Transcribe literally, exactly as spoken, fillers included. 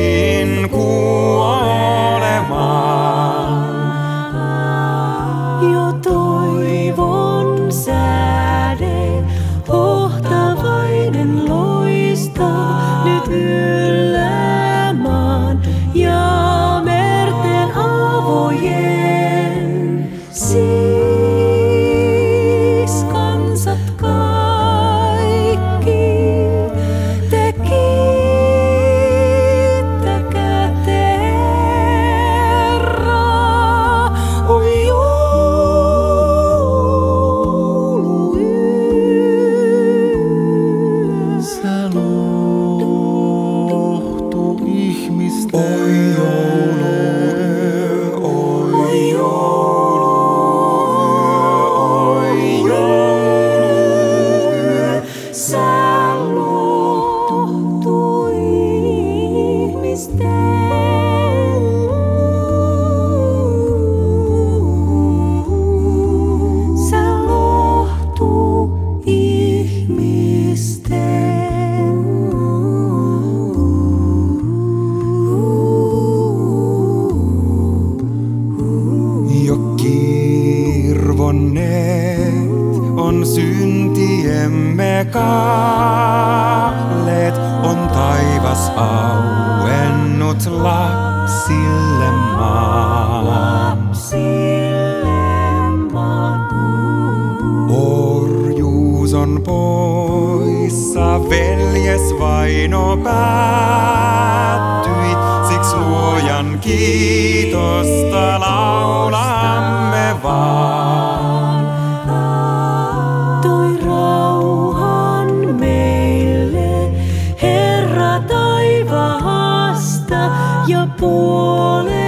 yksin kuolemaan. Jo toivon säde, hohtavainen loistaa nyt yllä maan ja merten avojen. Siis kansat kaikki, te kiittäkää Herraa. Oi jouluyö. Sä lohtu ihmistä. Oi jouluyö, oi jouluyö, oi jouluyö. Sä lohtu ihmisten. Sä lohtu ihmisten. Jo kirvonneet on syntiemme kahleet, on taivas auennut lapsille maan. Lapsille maan. Orjuus on poissa, veljesvaino päättyi, siksi luojan kiitosta laulamme vaan. Toi rauhan meille, Herra taivaasta, ja puolen